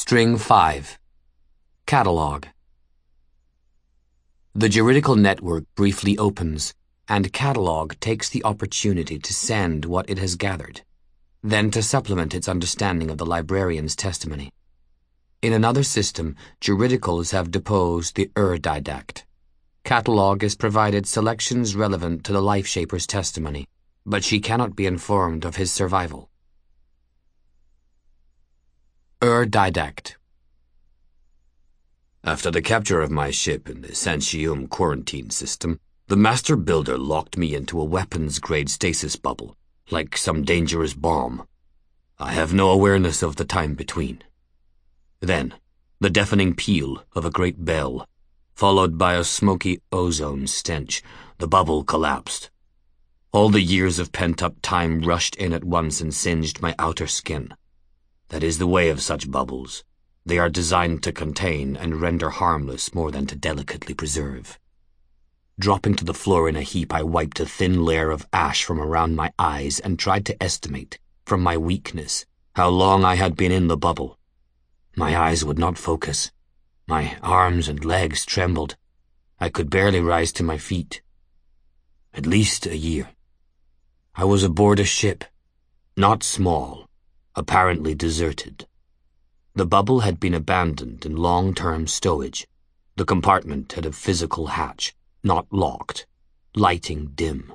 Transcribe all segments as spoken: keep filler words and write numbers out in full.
String five. Catalog. The juridical network briefly opens, and Catalog takes the opportunity to send what it has gathered, then to supplement its understanding of the librarian's testimony. In another system, juridicals have deposed the Ur-didact. Catalog is provided selections relevant to the life-shaper's testimony, but she cannot be informed of his survival. Ur-didact. After the capture of my ship in the Santium quarantine system, the master builder locked me into a weapons-grade stasis bubble, like some dangerous bomb. I have no awareness of the time between. Then, the deafening peal of a great bell, followed by a smoky ozone stench, the bubble collapsed. All the years of pent-up time rushed in at once and singed my outer skin. That is the way of such bubbles. They are designed to contain and render harmless more than to delicately preserve. Dropping to the floor in a heap, I wiped a thin layer of ash from around my eyes and tried to estimate, from my weakness, how long I had been in the bubble. My eyes would not focus. My arms and legs trembled. I could barely rise to my feet. At least a year. I was aboard a ship, not small, apparently deserted. The bubble had been abandoned in long-term stowage. The compartment had a physical hatch, not locked, lighting dim.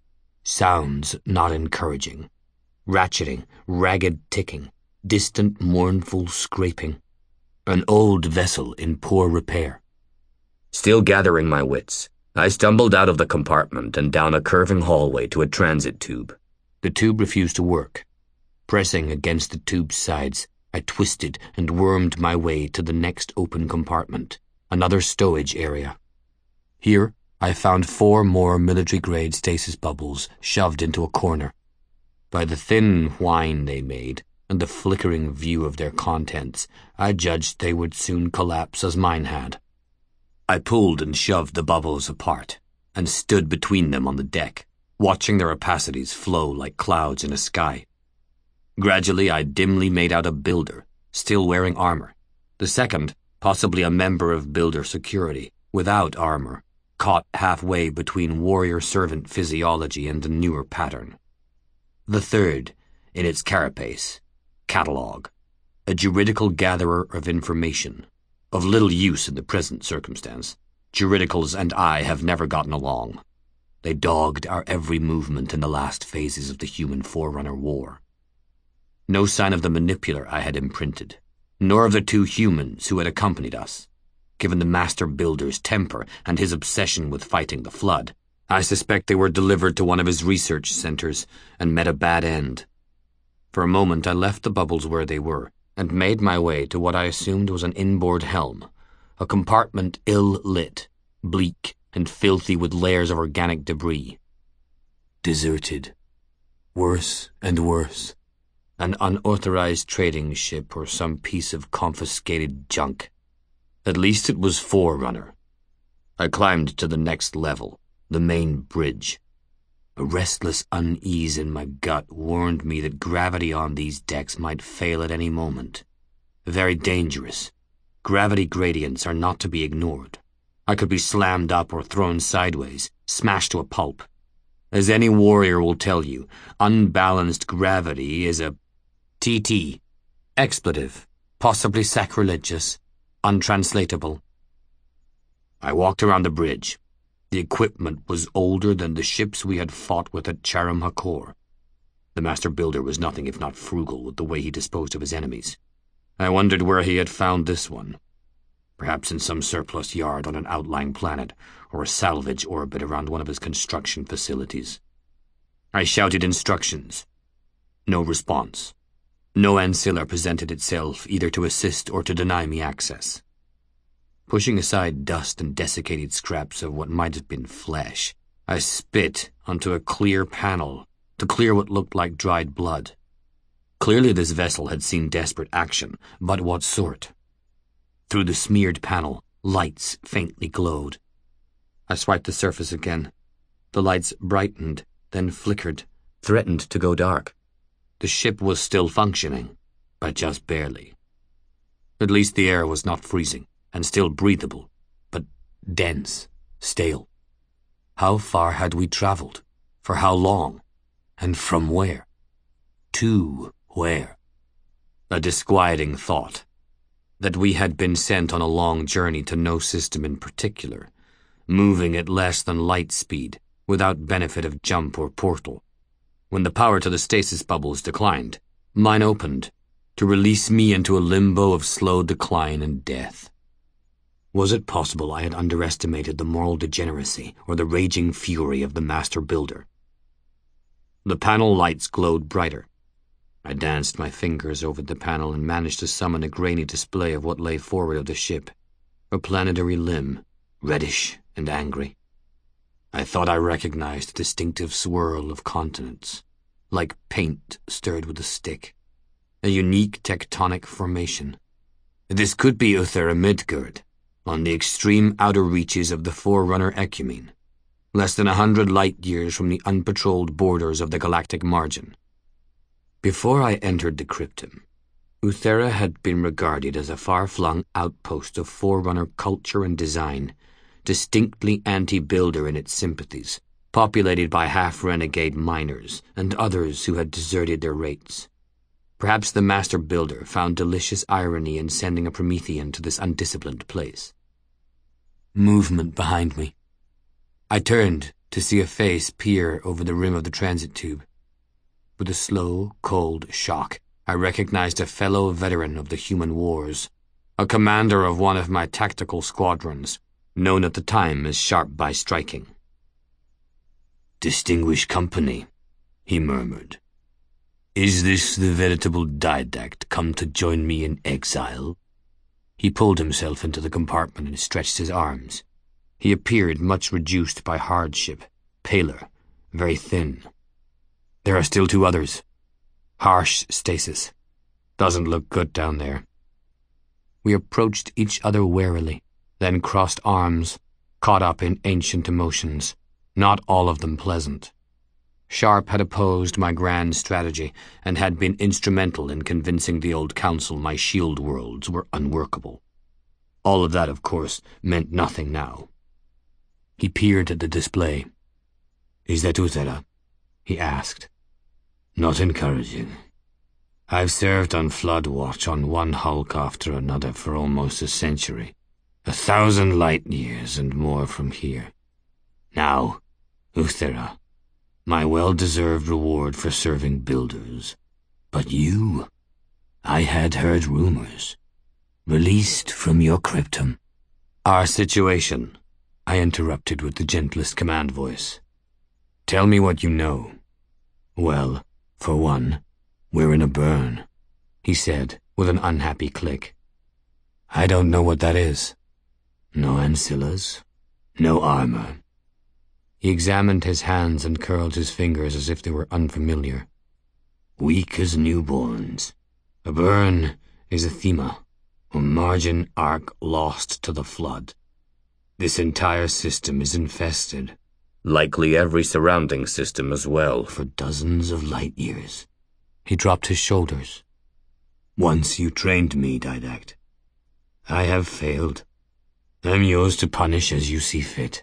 Sounds not encouraging. Ratcheting, ragged ticking, distant mournful scraping. An old vessel in poor repair. Still gathering my wits, I stumbled out of the compartment and down a curving hallway to a transit tube. The tube refused to work. Pressing against the tube's sides, I twisted and wormed my way to the next open compartment, another stowage area. Here, I found four more military-grade stasis bubbles shoved into a corner. By the thin whine they made, and the flickering view of their contents, I judged they would soon collapse as mine had. I pulled and shoved the bubbles apart, and stood between them on the deck, watching their opacities flow like clouds in a sky. Gradually, I dimly made out a builder, still wearing armor. The second, possibly a member of builder security, without armor, caught halfway between warrior-servant physiology and the newer pattern. The third, in its carapace, Catalog, a juridical gatherer of information, of little use in the present circumstance. Juridicals and I have never gotten along. They dogged our every movement in the last phases of the human Forerunner War. No sign of the manipular I had imprinted, nor of the two humans who had accompanied us. Given the master builder's temper and his obsession with fighting the flood, I suspect they were delivered to one of his research centers and met a bad end. For a moment I left the bubbles where they were and made my way to what I assumed was an inboard helm, a compartment ill-lit, bleak, and filthy with layers of organic debris. Deserted. Worse and worse. An unauthorized trading ship or some piece of confiscated junk. At least it was Forerunner. I climbed to the next level, the main bridge. A restless unease in my gut warned me that gravity on these decks might fail at any moment. Very dangerous. Gravity gradients are not to be ignored. I could be slammed up or thrown sideways, smashed to a pulp. As any warrior will tell you, unbalanced gravity is a T T. Expletive, possibly sacrilegious, untranslatable. I walked around the bridge. The equipment was older than the ships we had fought with at Charum Hakor. The master builder was nothing if not frugal with the way he disposed of his enemies. I wondered where he had found this one. Perhaps in some surplus yard on an outlying planet, or a salvage orbit around one of his construction facilities. I shouted instructions. No response. No ancilla presented itself either to assist or to deny me access. Pushing aside dust and desiccated scraps of what might have been flesh, I spit onto a clear panel to clear what looked like dried blood. Clearly this vessel had seen desperate action, but what sort? Through the smeared panel, lights faintly glowed. I swiped the surface again. The lights brightened, then flickered, threatened to go dark. The ship was still functioning, but just barely. At least the air was not freezing, and still breathable, but dense, stale. How far had we traveled? For how long? And from where? To where? A disquieting thought. That we had been sent on a long journey to no system in particular, moving at less than light speed, without benefit of jump or portal. When the power to the stasis bubbles declined, mine opened, to release me into a limbo of slow decline and death. Was it possible I had underestimated the moral degeneracy or the raging fury of the Master Builder? The panel lights glowed brighter. I danced my fingers over the panel and managed to summon a grainy display of what lay forward of the ship, a planetary limb, reddish and angry. I thought I recognized a distinctive swirl of continents, like paint stirred with a stick, a unique tectonic formation. This could be Uthera Midgard, on the extreme outer reaches of the Forerunner Ecumene, less than a hundred light-years from the unpatrolled borders of the galactic margin. Before I entered the cryptum, Uthera had been regarded as a far-flung outpost of Forerunner culture and design, distinctly anti-Builder in its sympathies, populated by half-renegade miners and others who had deserted their rates. Perhaps the Master Builder found delicious irony in sending a Promethean to this undisciplined place. Movement behind me. I turned to see a face peer over the rim of the transit tube. With a slow, cold shock, I recognized a fellow veteran of the human wars, a commander of one of my tactical squadrons, known at the time as Sharp by Striking. "Distinguished company," he murmured. "Is this the veritable Didact come to join me in exile?" He pulled himself into the compartment and stretched his arms. He appeared much reduced by hardship, paler, very thin. "There are still two others. Harsh stasis. Doesn't look good down there." We approached each other warily, then crossed arms, caught up in ancient emotions, not all of them pleasant. Sharp had opposed my grand strategy and had been instrumental in convincing the old council my shield worlds were unworkable. All of that, of course, meant nothing now. He peered at the display. "Is that Uthera?" he asked. "Not encouraging. I've served on Flood Watch on one hulk after another for almost a century. A thousand light years and more from here. Now, Uthera, my well-deserved reward for serving Builders. But you, I had heard rumors. Released from your cryptum." "Our situation," I interrupted with the gentlest command voice. "Tell me what you know." "Well, for one, we're in a burn," he said with an unhappy click. "I don't know what that is." "No ancillas, no armor." He examined his hands and curled his fingers as if they were unfamiliar. "Weak as newborns. A burn is a thema, a margin arc lost to the flood. This entire system is infested. Likely every surrounding system as well, for dozens of light years." He dropped his shoulders. "Once you trained me, Didact. I have failed. I'm yours to punish as you see fit."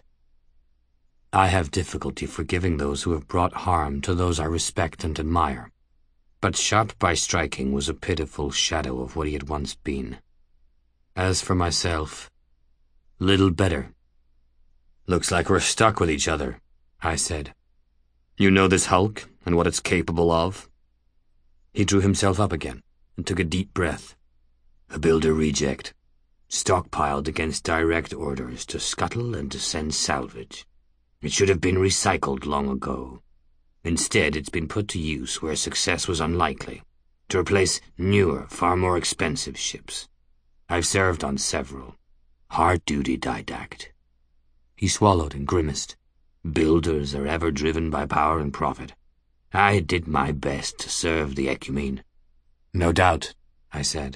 I have difficulty forgiving those who have brought harm to those I respect and admire. But Sharp by Striking was a pitiful shadow of what he had once been. As for myself, little better. "Looks like we're stuck with each other," I said. "You know this hulk and what it's capable of?" He drew himself up again and took a deep breath. "A Builder reject, stockpiled against direct orders to scuttle and to send salvage. It should have been recycled long ago. Instead, it's been put to use where success was unlikely, to replace newer, far more expensive ships. I've served on several. Hard duty, Didact." He swallowed and grimaced. "Builders are ever driven by power and profit. I did my best to serve the Ecumene." "No doubt," I said.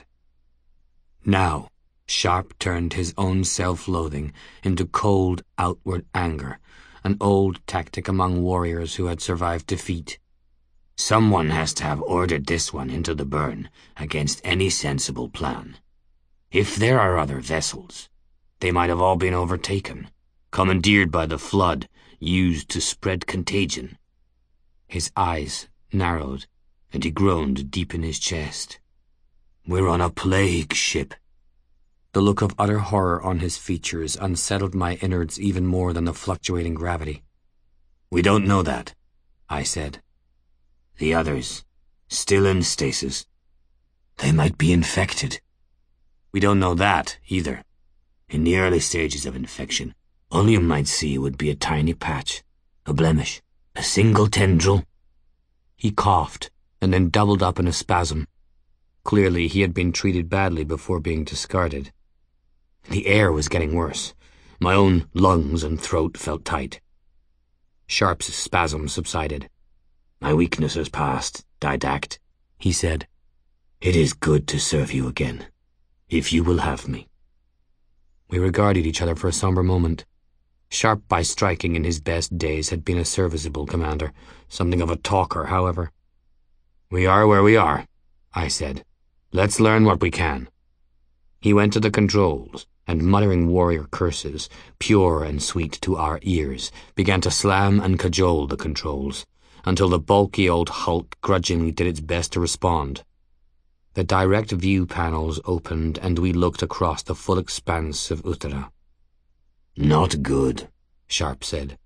Now, Sharp turned his own self-loathing into cold, outward anger, an old tactic among warriors who had survived defeat. "Someone has to have ordered this one into the burn against any sensible plan. If there are other vessels, they might have all been overtaken, commandeered by the flood, used to spread contagion." His eyes narrowed, and he groaned deep in his chest. "We're on a plague ship." The look of utter horror on his features unsettled my innards even more than the fluctuating gravity. "We don't know that," I said. "The others, still in stasis. They might be infected." "We don't know that, either. In the early stages of infection, all you might see would be a tiny patch, a blemish, a single tendril." He coughed, and then doubled up in a spasm. Clearly he had been treated badly before being discarded. The air was getting worse. My own lungs and throat felt tight. Sharp's spasm subsided. "My weakness has passed, Didact," he said. "It is good to serve you again, if you will have me." We regarded each other for a somber moment. Sharp, by striking in his best days, had been a serviceable commander, something of a talker, however. "We are where we are," I said. "Let's learn what we can." He went to the controls, and muttering warrior curses, pure and sweet to our ears, began to slam and cajole the controls, until the bulky old hulk grudgingly did its best to respond. The direct view panels opened, and we looked across the full expanse of Uttara. "Not good," Sharp said.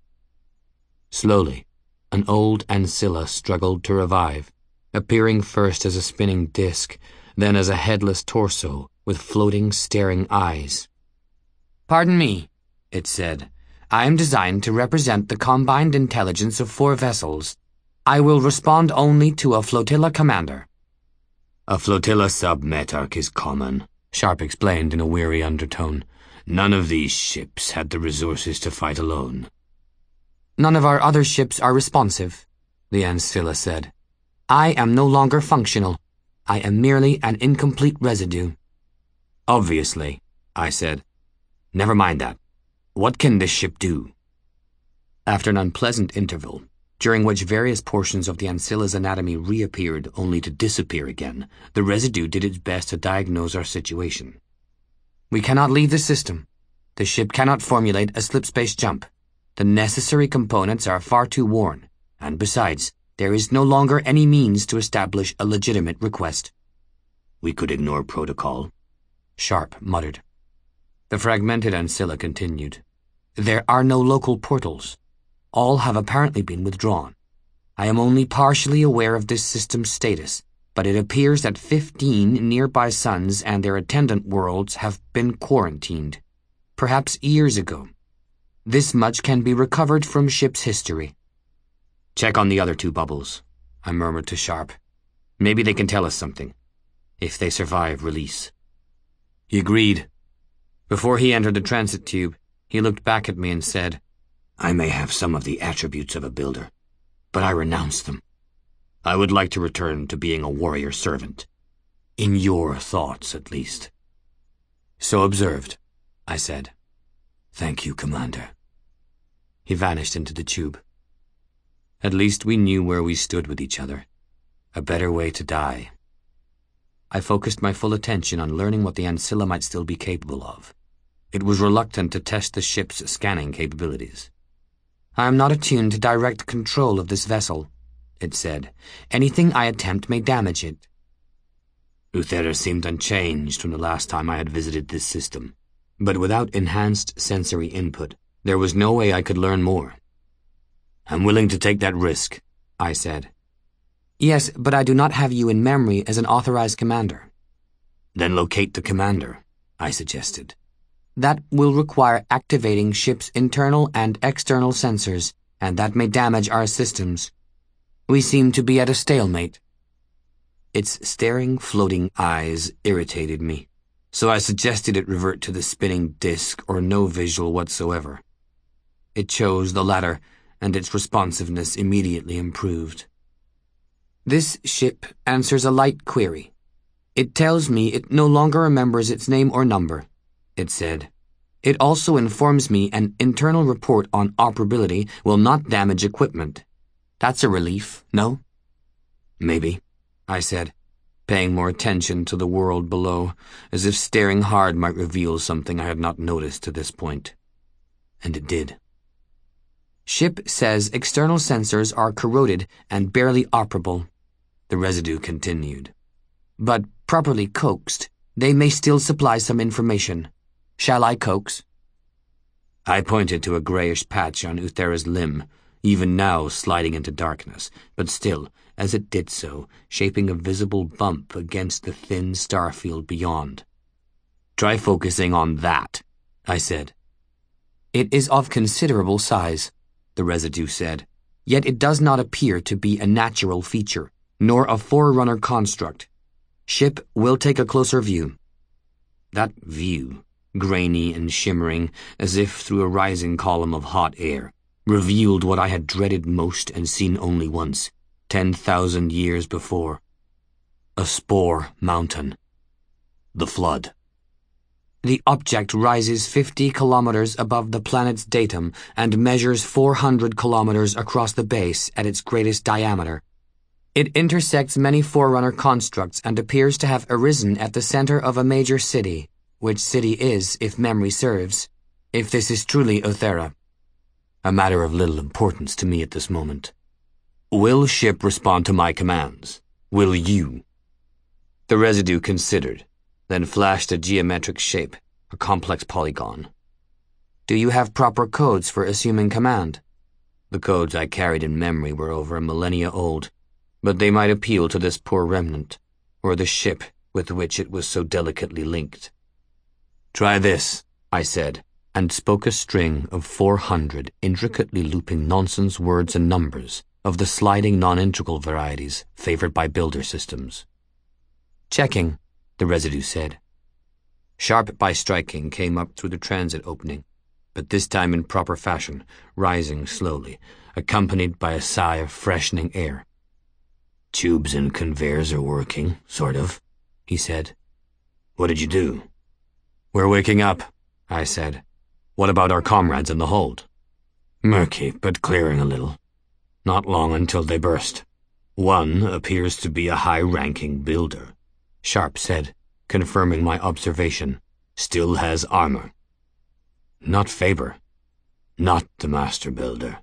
Slowly, an old Ancilla struggled to revive, appearing first as a spinning disk, then as a headless torso with floating, staring eyes. "Pardon me," it said. "I am designed to represent the combined intelligence of four vessels. I will respond only to a flotilla commander." "A flotilla sub-metarch is common," Sharp explained in a weary undertone. "None of these ships had the resources to fight alone." "None of our other ships are responsive," the Ancilla said. "I am no longer functional. I am merely an incomplete residue." "Obviously," I said. "Never mind that. What can this ship do?" After an unpleasant interval, during which various portions of the Ancilla's anatomy reappeared only to disappear again, the residue did its best to diagnose our situation. "We cannot leave the system. The ship cannot formulate a slipspace jump. The necessary components are far too worn, and besides, there is no longer any means to establish a legitimate request." "We could ignore protocol," Sharp muttered. The fragmented Ancilla continued. "There are no local portals. All have apparently been withdrawn. I am only partially aware of this system's status, but it appears that fifteen nearby suns and their attendant worlds have been quarantined, perhaps years ago. This much can be recovered from ship's history." "Check on the other two bubbles," I murmured to Sharp. "Maybe they can tell us something, if they survive release." He agreed. Before he entered the transit tube, he looked back at me and said, "I may have some of the attributes of a builder, but I renounce them. I would like to return to being a warrior servant. In your thoughts, at least." "So observed," I said. "Thank you, Commander." He vanished into the tube. At least we knew where we stood with each other. A better way to die. I focused my full attention on learning what the Ancilla might still be capable of. It was reluctant to test the ship's scanning capabilities. "I am not attuned to direct control of this vessel," it said. "Anything I attempt may damage it." Uthera seemed unchanged from the last time I had visited this system, but without enhanced sensory input, there was no way I could learn more. "I'm willing to take that risk," I said. "Yes, but I do not have you in memory as an authorized commander." "Then locate the commander," I suggested. "That will require activating ship's internal and external sensors, and that may damage our systems. We seem to be at a stalemate." Its staring, floating eyes irritated me, so I suggested it revert to the spinning disk or no visual whatsoever. It chose the latter, and its responsiveness immediately improved. "This ship answers a light query. It tells me it no longer remembers its name or number," it said. "It also informs me an internal report on operability will not damage equipment. That's a relief, no?" "Maybe," I said. paying more attention to the world below, as if staring hard might reveal something I had not noticed to this point. And it did. Ship says external sensors are corroded and barely operable, the residue continued. But properly coaxed, they may still supply some information. Shall I coax? I pointed to a grayish patch on Uthera's limb, even now sliding into darkness, but still, as it did so, shaping a visible bump against the thin starfield beyond. Try focusing on that, I said. It is of considerable size, the residue said, yet it does not appear to be a natural feature, nor a forerunner construct. Ship will take a closer view. That view, grainy and shimmering, as if through a rising column of hot air, revealed what I had dreaded most and seen only once, ten thousand years before. A spore mountain. The flood. The object rises fifty kilometers above the planet's datum and measures four hundred kilometers across the base at its greatest diameter. It intersects many Forerunner constructs and appears to have arisen at the center of a major city, which city is, if memory serves, if this is truly Uthera. A matter of little importance to me at this moment. Will Ship respond to my commands? Will you? The residue considered, then flashed a geometric shape, a complex polygon. Do you have proper codes for assuming command? The codes I carried in memory were over a millennia old, but they might appeal to this poor remnant, or the ship with which it was so delicately linked. Try this, I said, and spoke a string of four hundred intricately looping nonsense words and numbers of the sliding non-integral varieties favored by builder systems. Checking, the residue said. Sharp by striking came up through the transit opening, but this time in proper fashion, rising slowly, accompanied by a sigh of freshening air. Tubes and conveyors are working, sort of, he said. What did you do? We're waking up, I said. What about our comrades in the hold? Murky, but clearing a little. Not long until they burst. One appears to be a high-ranking builder, Sharp said, confirming my observation. Still has armor. Not Faber. Not the master builder.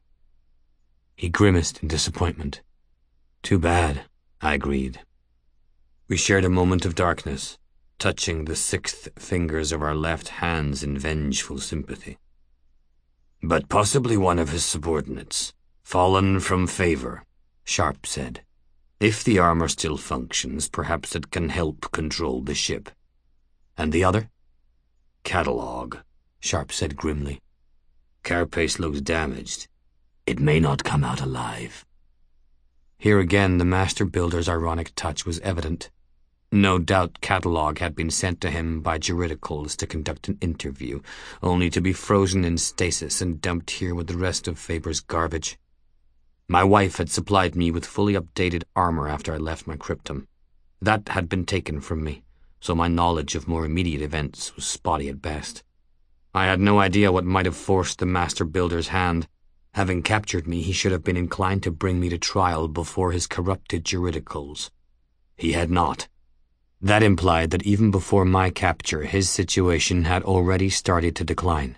He grimaced in disappointment. Too bad, I agreed. We shared a moment of darkness, touching the sixth fingers of our left hands in vengeful sympathy. But possibly one of his subordinates, fallen from favor, Sharp said. If the armor still functions, perhaps it can help control the ship. And the other? Catalog, Sharp said grimly. Carapace looks damaged. It may not come out alive. Here again the master builder's ironic touch was evident. No doubt Catalog had been sent to him by juridicals to conduct an interview, only to be frozen in stasis and dumped here with the rest of Faber's garbage. My wife had supplied me with fully updated armor after I left my cryptum. That had been taken from me, so my knowledge of more immediate events was spotty at best. I had no idea what might have forced the master builder's hand. Having captured me, he should have been inclined to bring me to trial before his corrupted juridicals. He had not. That implied that even before my capture, his situation had already started to decline.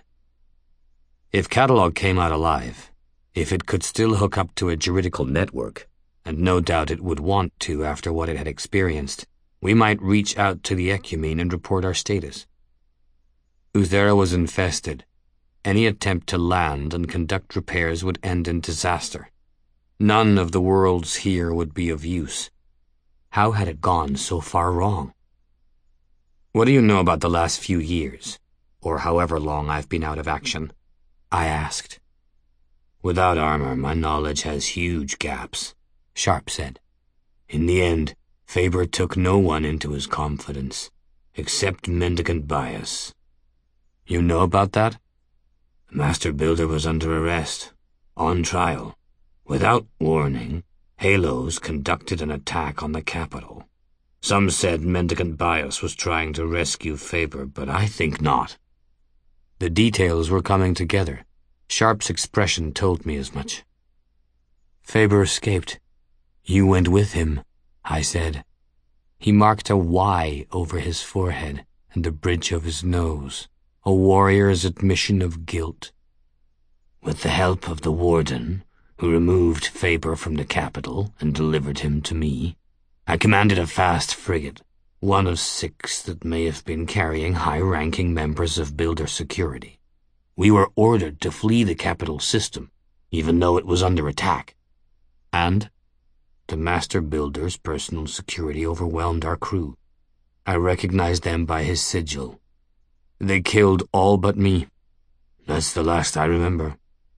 If Catalog came out alive, if it could still hook up to a juridical network, and no doubt it would want to after what it had experienced, we might reach out to the Ecumene and report our status. Uthera was infested. Any attempt to land and conduct repairs would end in disaster. None of the worlds here would be of use. How had it gone so far wrong? What do you know about the last few years, or however long I've been out of action? I asked. Without armor, my knowledge has huge gaps, Sharp said. In the end, Faber took no one into his confidence, except Mendicant Bias. You know about that? The master builder was under arrest, on trial. Without warning, Halos conducted an attack on the capital. Some said Mendicant Bias was trying to rescue Faber, but I think not. The details were coming together. Sharp's expression told me as much. Faber escaped. You went with him, I said. He marked a Y over his forehead and the bridge of his nose, a warrior's admission of guilt. With the help of the warden, who removed Faber from the capital and delivered him to me, I commanded a fast frigate, one of six that may have been carrying high-ranking members of Builder security. We were ordered to flee the capital system, even though it was under attack. And the Master Builder's personal security overwhelmed our crew. I recognized them by his sigil. They killed all but me. That's the last I remember.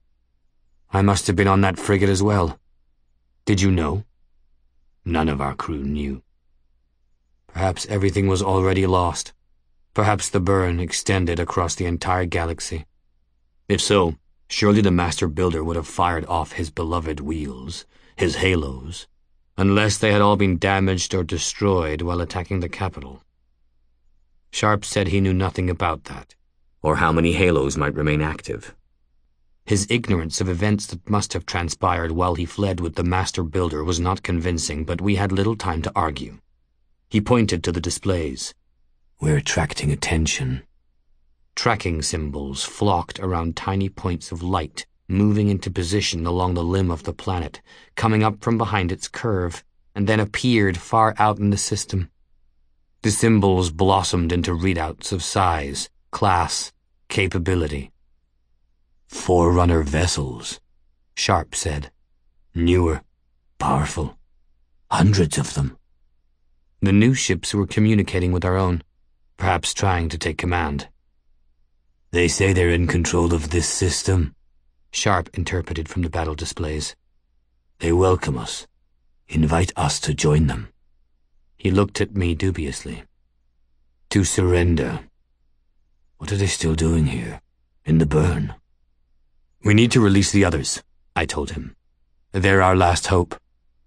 I must have been on that frigate as well. Did you know? None of our crew knew. Perhaps everything was already lost. Perhaps the burn extended across the entire galaxy. If so, surely the Master Builder would have fired off his beloved wheels, his halos, unless they had all been damaged or destroyed while attacking the capital. Sharp said he knew nothing about that, or how many halos might remain active. His ignorance of events that must have transpired while he fled with the Master Builder was not convincing, but we had little time to argue. He pointed to the displays. We're attracting attention. Tracking symbols flocked around tiny points of light, moving into position along the limb of the planet, coming up from behind its curve, and then appeared far out in the system. The symbols blossomed into readouts of size, class, capability. Forerunner vessels, Sharp said. Newer, powerful, hundreds of them. The new ships were communicating with our own, perhaps trying to take command. They say they're in control of this system, Sharp interpreted from the battle displays. They welcome us, invite us to join them. He looked at me dubiously. To surrender. What are they still doing here, in the burn? We need to release the others, I told him. They're our last hope.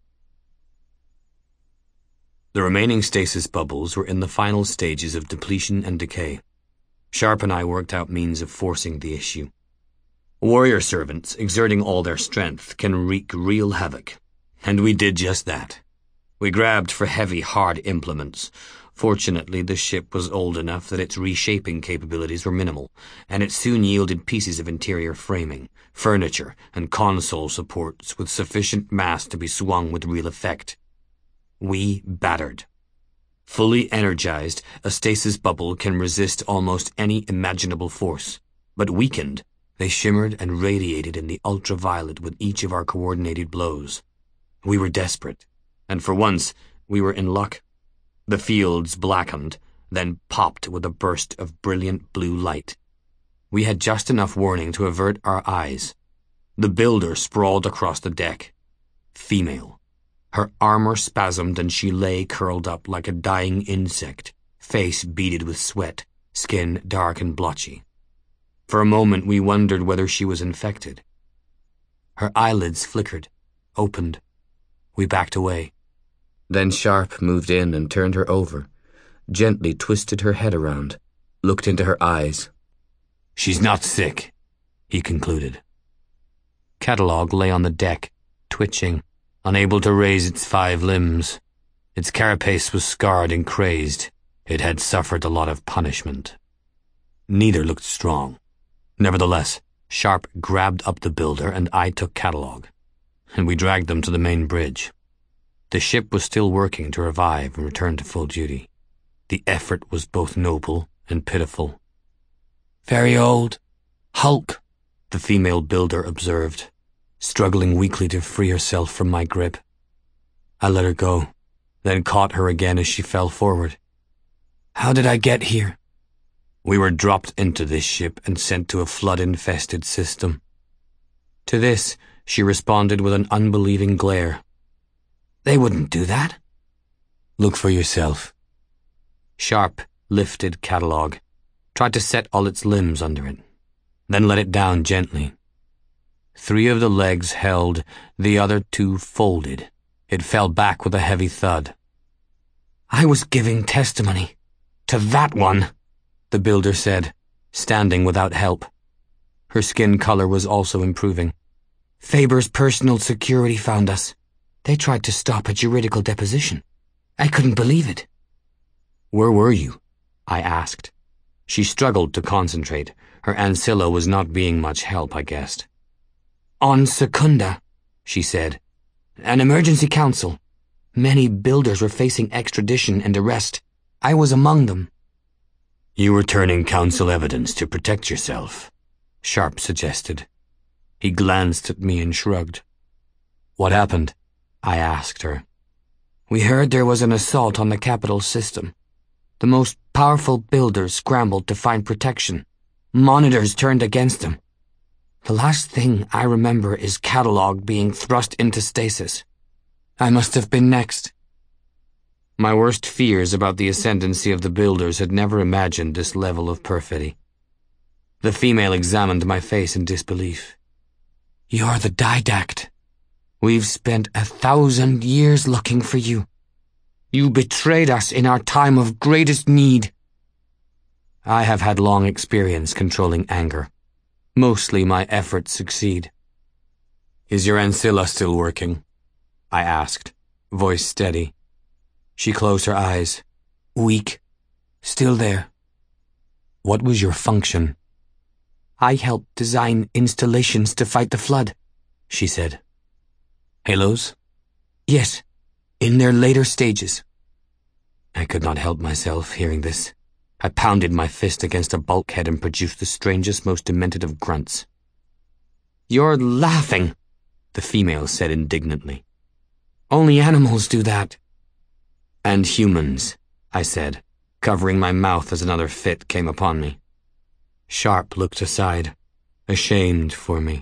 The remaining stasis bubbles were in the final stages of depletion and decay. Sharp and I worked out means of forcing the issue. Warrior servants, exerting all their strength, can wreak real havoc. And we did just that. We grabbed for heavy, hard implements. Fortunately, the ship was old enough that its reshaping capabilities were minimal, and it soon yielded pieces of interior framing, furniture, and console supports with sufficient mass to be swung with real effect. We battered. Fully energized, a stasis bubble can resist almost any imaginable force, but weakened, they shimmered and radiated in the ultraviolet with each of our coordinated blows. We were desperate, and for once, we were in luck. The fields blackened, then popped with a burst of brilliant blue light. We had just enough warning to avert our eyes. The Builder sprawled across the deck. Female. Her armor spasmed and she lay curled up like a dying insect, face beaded with sweat, skin dark and blotchy. For a moment we wondered whether she was infected. Her eyelids flickered, opened. We backed away. Then Sharp moved in and turned her over, gently twisted her head around, looked into her eyes. She's not sick, he concluded. Catalog lay on the deck, twitching, unable to raise its five limbs. Its carapace was scarred and crazed. It had suffered a lot of punishment. Neither looked strong. Nevertheless, Sharp grabbed up the Builder and I took Catalog, and we dragged them to the main bridge. The ship was still working to revive and return to full duty. The effort was both noble and pitiful. Very old. Hulk, the female Builder observed, struggling weakly to free herself from my grip. I let her go, then caught her again as she fell forward. How did I get here? We were dropped into this ship and sent to a flood-infested system. To this, she responded with an unbelieving glare. They wouldn't do that. Look for yourself. Sharp lifted Catalog, tried to set all its limbs under it, then let it down gently. Three of the legs held, the other two folded. It fell back with a heavy thud. I was giving testimony to that one, the Builder said, standing without help. Her skin color was also improving. Faber's personal security found us. They tried to stop a juridical deposition. I couldn't believe it. Where were you? I asked. She struggled to concentrate. Her ancilla was not being much help, I guessed. On Secunda, she said. An emergency council. Many builders were facing extradition and arrest. I was among them. You were turning council evidence to protect yourself, Sharp suggested. He glanced at me and shrugged. What happened? I asked her. We heard there was an assault on the capital system. The most powerful builders scrambled to find protection. Monitors turned against them. The last thing I remember is Catalog being thrust into stasis. I must have been next. My worst fears about the ascendancy of the builders had never imagined this level of perfidy. The female examined my face in disbelief. You're the Didact. We've spent a thousand years looking for you. You betrayed us in our time of greatest need. I have had long experience controlling anger. Mostly my efforts succeed. Is your ancilla still working? I asked, voice steady. She closed her eyes. Weak. Still there. What was your function? I helped design installations to fight the flood, she said. Halos? Yes, in their later stages. I could not help myself hearing this. I pounded my fist against a bulkhead and produced the strangest, most demented of grunts. You're laughing, the female said indignantly. Only animals do that. And humans, I said, covering my mouth as another fit came upon me. Sharp looked aside, ashamed for me.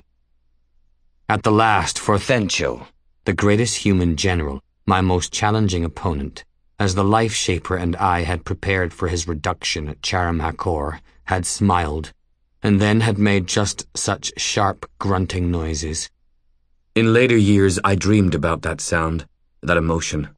At the last, Forthencho, the greatest human general, my most challenging opponent, as the Life Shaper and I had prepared for his reduction at Charam Hakor, had smiled, and then had made just such sharp, grunting noises. In later years, I dreamed about that sound, that emotion.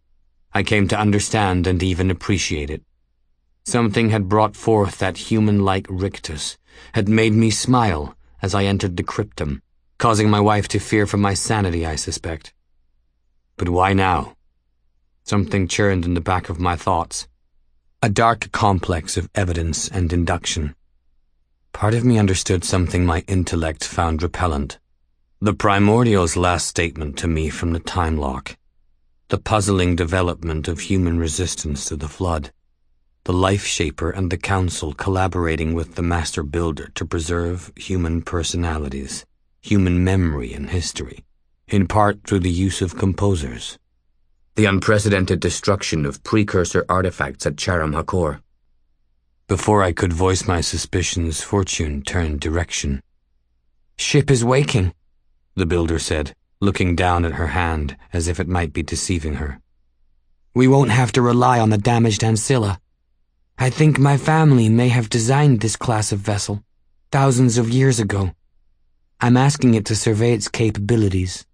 I came to understand and even appreciate it. Something had brought forth that human-like rictus, had made me smile as I entered the cryptum, causing my wife to fear for my sanity, I suspect. But why now? Something churned in the back of my thoughts. A dark complex of evidence and induction. Part of me understood something my intellect found repellent. The Primordial's last statement to me from the time lock. The puzzling development of human resistance to the flood. The Life Shaper and the Council collaborating with the Master Builder to preserve human personalities, human memory and history, in part through the use of composers. The unprecedented destruction of precursor artifacts at Charam Hakor. Before I could voice my suspicions, Fortune turned direction. Ship is waking, the builder said, looking down at her hand as if it might be deceiving her. We won't have to rely on the damaged ancilla. I think my family may have designed this class of vessel, thousands of years ago. I'm asking it to survey its capabilities.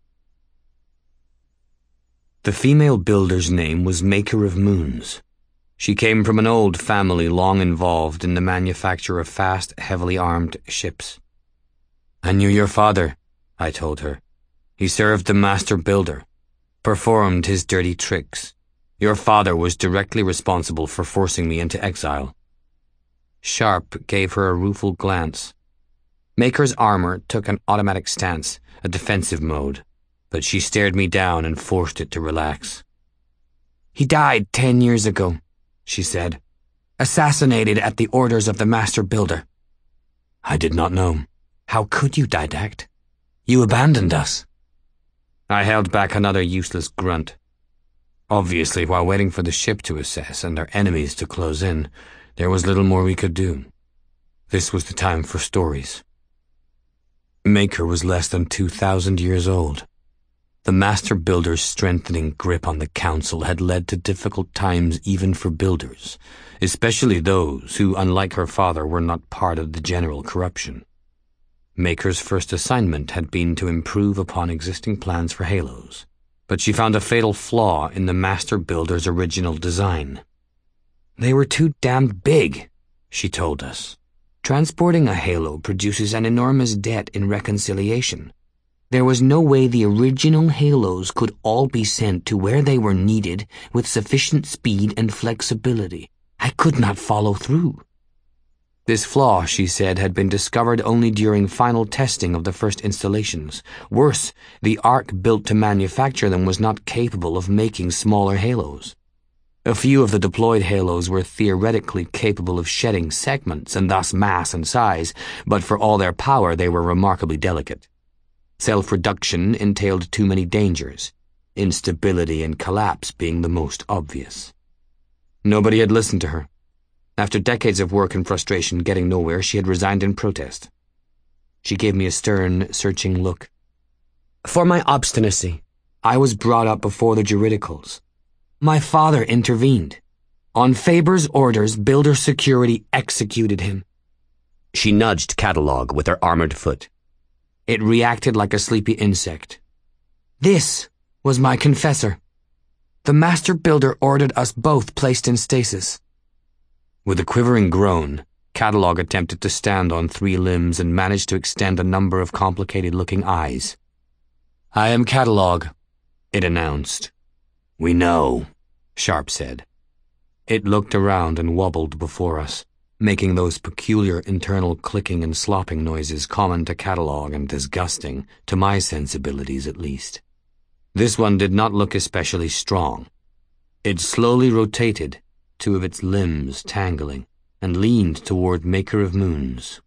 The female builder's name was Maker of Moons. She came from an old family long involved in the manufacture of fast, heavily armed ships. I knew your father, I told her. He served the Master Builder, performed his dirty tricks. Your father was directly responsible for forcing me into exile. Sharp gave her a rueful glance. Maker's armor took an automatic stance, a defensive mode, but she stared me down and forced it to relax. He died ten years ago, she said, assassinated at the orders of the Master Builder. I did not know. How could you, Didact? You abandoned us. I held back another useless grunt. Obviously, while waiting for the ship to assess and our enemies to close in, there was little more we could do. This was the time for stories. Maker was less than two thousand years old. The Master Builder's strengthening grip on the Council had led to difficult times even for builders, especially those who, unlike her father, were not part of the general corruption. Maker's first assignment had been to improve upon existing plans for halos, but she found a fatal flaw in the Master Builder's original design. They were too damned big, she told us. Transporting a halo produces an enormous debt in reconciliation. There was no way the original halos could all be sent to where they were needed with sufficient speed and flexibility. I could not follow through. This flaw, she said, had been discovered only during final testing of the first installations. Worse, the Ark built to manufacture them was not capable of making smaller halos. A few of the deployed halos were theoretically capable of shedding segments and thus mass and size, but for all their power they were remarkably delicate. Self-reduction entailed too many dangers, instability and collapse being the most obvious. Nobody had listened to her. After decades of work and frustration getting nowhere, she had resigned in protest. She gave me a stern, searching look. For my obstinacy, I was brought up before the juridicals. My father intervened. On Faber's orders, Builder Security executed him. She nudged Catalog with her armored foot. It reacted like a sleepy insect. This was my confessor. The Master Builder ordered us both placed in stasis. With a quivering groan, Catalog attempted to stand on three limbs and managed to extend a number of complicated-looking eyes. I am Catalog, it announced. We know, Sharp said. It looked around and wobbled before us, making those peculiar internal clicking and slopping noises common to Catalog and disgusting, to my sensibilities at least. This one did not look especially strong. It slowly rotated, two of its limbs tangling, and leaned toward Maker of Moons.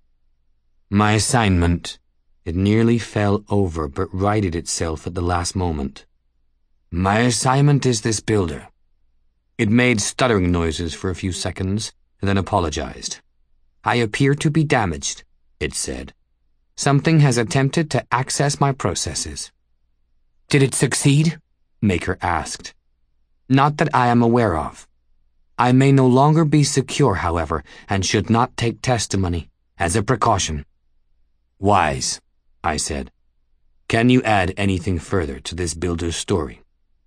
My assignment. It nearly fell over but righted itself at the last moment. My assignment is this builder. It made stuttering noises for a few seconds, and then apologized. I appear to be damaged, it said. Something has attempted to access my processes. Did it succeed? Maker asked. Not that I am aware of. I may no longer be secure, however, and should not take testimony, as a precaution. Wise, I said. Can you add anything further to this builder's story?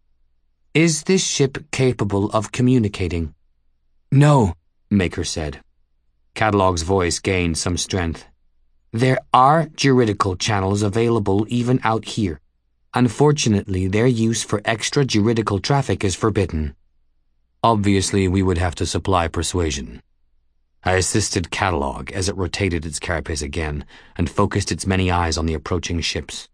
Is this ship capable of communicating? No, Maker said. Catalog's voice gained some strength. There are juridical channels available even out here. Unfortunately, their use for extra juridical traffic is forbidden. Obviously, we would have to supply persuasion. I assisted Catalog as it rotated its carapace again and focused its many eyes on the approaching ships.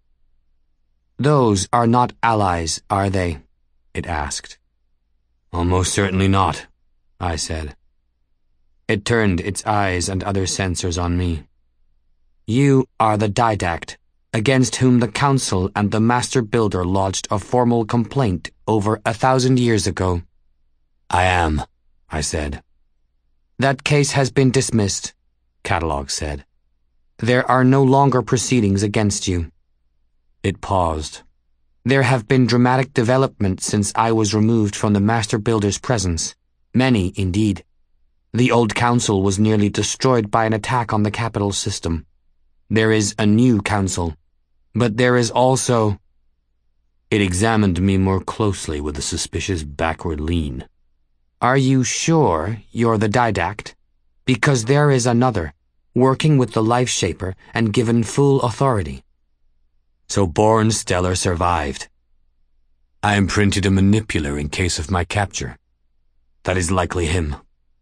Those are not allies, are they? It asked. Almost certainly not, I said. It turned its eyes and other sensors on me. You are the Didact, against whom the Council and the Master Builder lodged a formal complaint over a thousand years ago. I am, I said. That case has been dismissed, Catalog said. There are no longer proceedings against you. It paused. There have been dramatic developments since I was removed from the Master Builder's presence. Many, indeed. The old council was nearly destroyed by an attack on the capital system. There is a new council, but there is also... It examined me more closely with a suspicious backward lean. Are you sure you're the Didact? Because there is another, working with the Life Shaper and given full authority. So Born Stellar survived. I imprinted a manipular in case of my capture. That is likely him.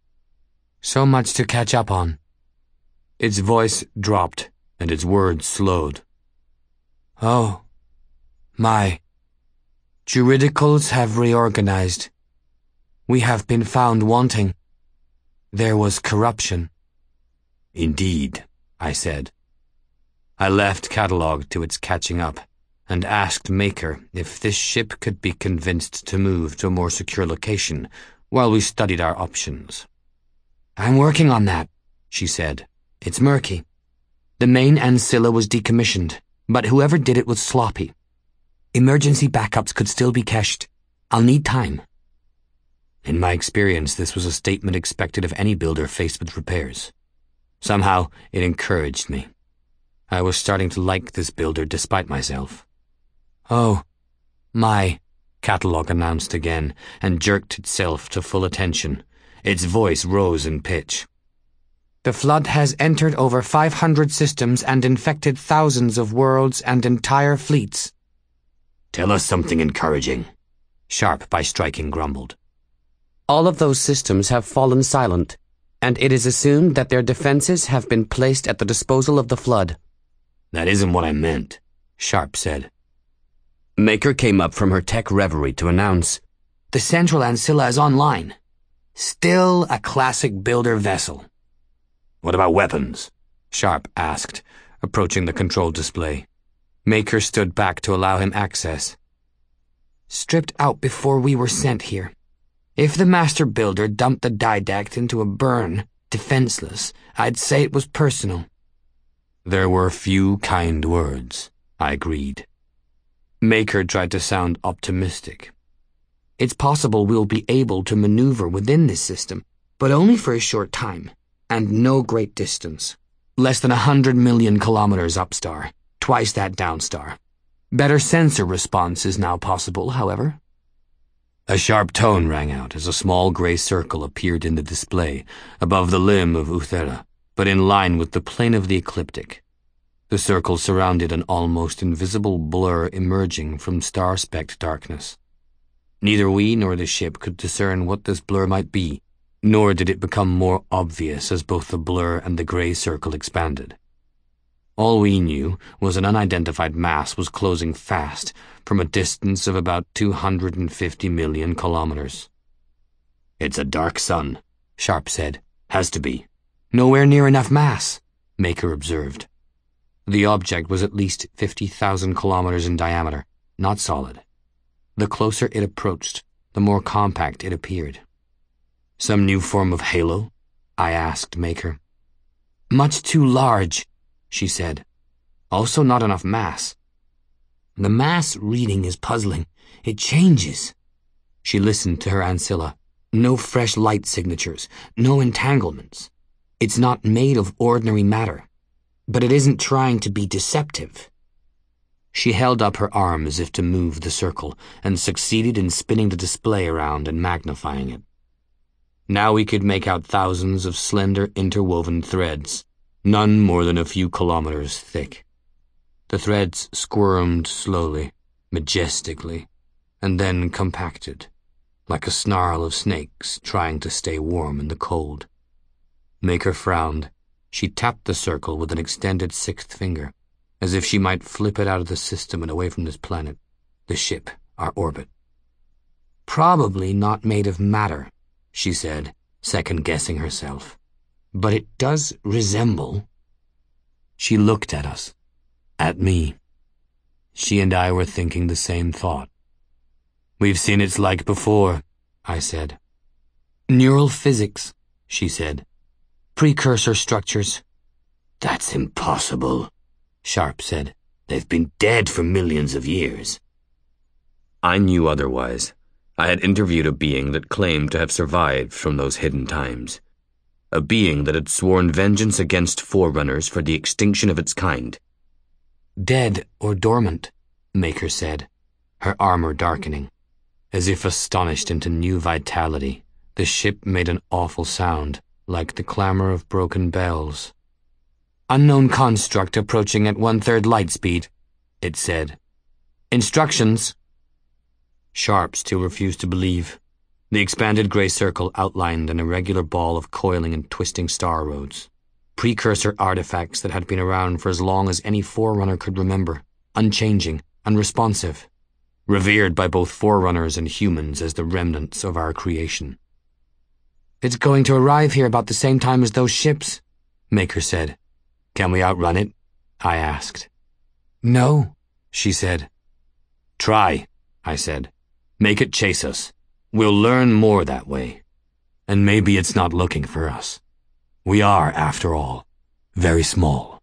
So much to catch up on. Its voice dropped, and its words slowed. Oh, my. Juridicals have reorganized. We have been found wanting. There was corruption. Indeed, I said. I left Catalog to its catching up, and asked Maker if this ship could be convinced to move to a more secure location while we studied our options. I'm working on that, she said. It's murky. The main Ancilla was decommissioned, but whoever did it was sloppy. Emergency backups could still be cached. I'll need time. In my experience, this was a statement expected of any builder faced with repairs. Somehow, it encouraged me. I was starting to like this builder despite myself. Oh, my, Catalog announced again, and jerked itself to full attention. Its voice rose in pitch. The flood has entered over five hundred systems and infected thousands of worlds and entire fleets. Tell us something encouraging, Sharp by Striking grumbled. All of those systems have fallen silent, and it is assumed that their defenses have been placed at the disposal of the flood. That isn't what I meant, Sharp said. Maker came up from her tech reverie to announce, The Central Ancilla is online. Still a classic builder vessel. What about weapons? Sharp asked, approaching the control display. Maker stood back to allow him access. Stripped out before we were sent here. If the Master Builder dumped the Didact into a burn, defenseless, I'd say it was personal. There were few kind words, I agreed. Maker tried to sound optimistic. It's possible we'll be able to maneuver within this system, but only for a short time, and no great distance. Less than a hundred million kilometers upstar, twice that downstar. Better sensor response is now possible, however. A sharp tone rang out as a small gray circle appeared in the display, above the limb of Uthera, but in line with the plane of the ecliptic. The circle surrounded an almost invisible blur emerging from star-specked darkness. Neither we nor the ship could discern what this blur might be, nor did it become more obvious as both the blur and the gray circle expanded. All we knew was an unidentified mass was closing fast from a distance of about two hundred fifty million kilometers. It's a dark sun, Sharp said. Has to be. Nowhere near enough mass, Maker observed. The object was at least fifty thousand kilometers in diameter, not solid. The closer it approached, the more compact it appeared. Some new form of halo? I asked Maker. Much too large, she said. Also not enough mass. The mass reading is puzzling. It changes. She listened to her ancilla. No fresh light signatures, no entanglements. It's not made of ordinary matter, but it isn't trying to be deceptive. She held up her arm as if to move the circle, and succeeded in spinning the display around and magnifying it. Now we could make out thousands of slender interwoven threads, none more than a few kilometers thick. The threads squirmed slowly, majestically, and then compacted, like a snarl of snakes trying to stay warm in the cold. Maker frowned. She tapped the circle with an extended sixth finger, as if she might flip it out of the system and away from this planet, the ship, our orbit. Probably not made of matter, she said, second-guessing herself. But it does resemble. She looked at us, at me. She and I were thinking the same thought. We've seen its like before, I said. Neural physics, she said. Precursor structures. That's impossible, Sharp said. They've been dead for millions of years. I knew otherwise. I had interviewed a being that claimed to have survived from those hidden times. A being that had sworn vengeance against Forerunners for the extinction of its kind. Dead or dormant, Maker said, her armor darkening. As if astonished into new vitality, the ship made an awful sound, like the clamor of broken bells. Unknown construct approaching at one-third light speed, it said. Instructions. Sharp still refused to believe. The expanded gray circle outlined an irregular ball of coiling and twisting star roads. Precursor artifacts that had been around for as long as any Forerunner could remember, unchanging, unresponsive, revered by both Forerunners and humans as the remnants of our creation. It's going to arrive here about the same time as those ships, Maker said. Can we outrun it? I asked. No, she said. Try, I said. Make it chase us. We'll learn more that way. And maybe it's not looking for us. We are, after all, very small.